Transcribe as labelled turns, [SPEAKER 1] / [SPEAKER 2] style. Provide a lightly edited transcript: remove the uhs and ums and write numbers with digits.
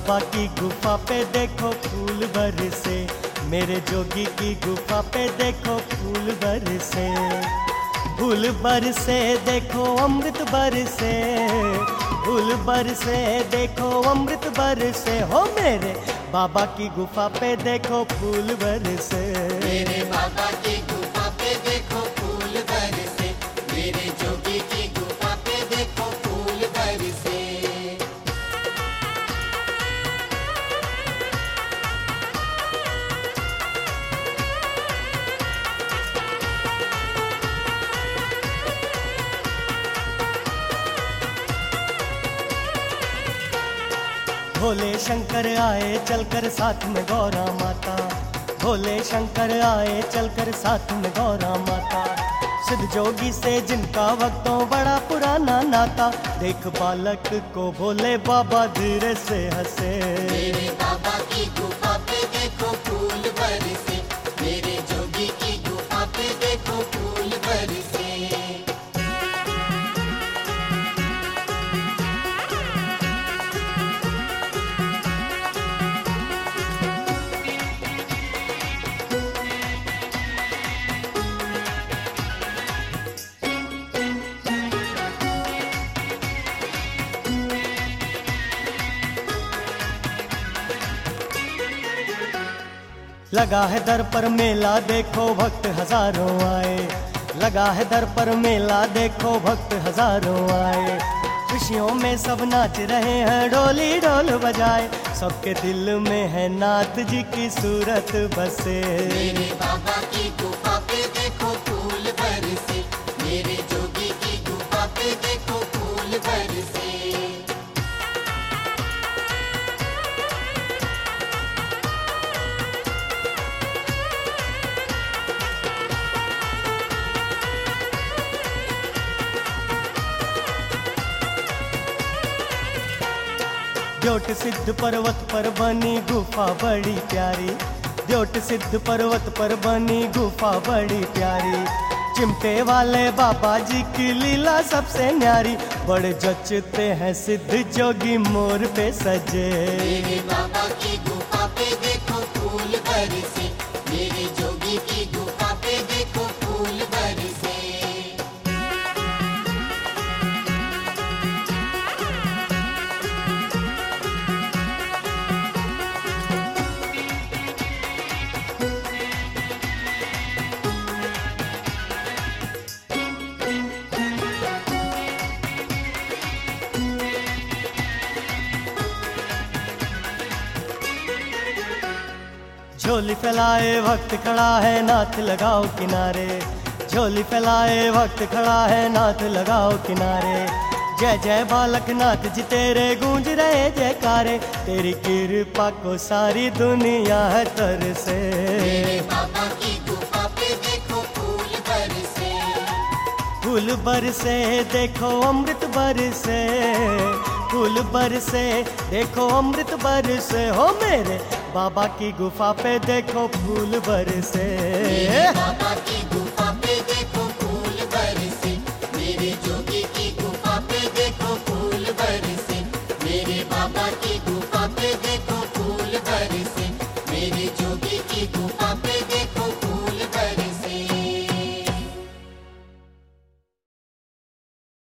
[SPEAKER 1] बाबा की गुफा पे देखो फूल बरसे, मेरे जोगी की गुफा पे देखो फूल बरसे। फूल बरसे देखो अमृत बरसे, फूल बरसे देखो अमृत बरसे, हो मेरे बाबा की गुफा पे देखो फूल बरसे।
[SPEAKER 2] मेरे बाबा की गुफा पे देखो फूल बरसे, मेरे जोगी की गुफा पे देखो फूल बरसे।
[SPEAKER 1] भोले शंकर आए चलकर साथ में गौरा माता, भोले शंकर आए चलकर साथ में गौरा माता। सिद्ध जोगी से जिनका वक्तों बड़ा पुराना नाता, देख बालक को भोले बाबा धीरे से हंसे।
[SPEAKER 2] मेरे बाबा की गुफा पे देखो फूल बरसे, मेरे जोगी की गुफा पे देखो फूल बरसे।
[SPEAKER 1] लगा है दर पर मेला देखो भक्त हजारों आए, लगा है दर पर मेला देखो भक्त हजारों आए। खुशियों में सब नाच रहे हैं डोली डोल बजाए, सबके दिल में है नाथ जी की सूरत बसे।
[SPEAKER 2] मेरे बाबा की गुफा पे देखो फूल बरसे, मेरे जोगी की गुफा पे देखो फूल बरसे।
[SPEAKER 1] द्योट सिद्ध पर्वत पर बनी गुफा बड़ी प्यारी, द्योट सिद्ध पर्वत पर बनी गुफा बड़ी प्यारी। चिमटे वाले बाबा जी की लीला सबसे न्यारी, बड़े जचते हैं सिद्ध जोगी मोर पे सजे।
[SPEAKER 2] मेरे बाबा की गुफा पे देखो फूल बरसे, मेरे जोगी की गुफा पे देखो फूल बरसे।
[SPEAKER 1] झोली फैलाए भक्त खड़ा है नाथ लगाओ किनारे, झोली फैलाए भक्त खड़ा है नाथ लगाओ किनारे। जय जय बालक नाथ जी तेरे गूंज रहे जयकारे, तेरी कृपा को सारी दुनिया है तरसे।
[SPEAKER 2] मेरे बाबा की गुफा पे देखो फूल बरसे,
[SPEAKER 1] फूल बरसे देखो अमृत बरसे, फूल बरसे देखो अमृत बरसे, हो मेरे बाबा की गुफा पे देखो फूल बरसे।
[SPEAKER 2] मेरे बाबा की गुफा पे देखो फूल बरसे, मेरे जोगी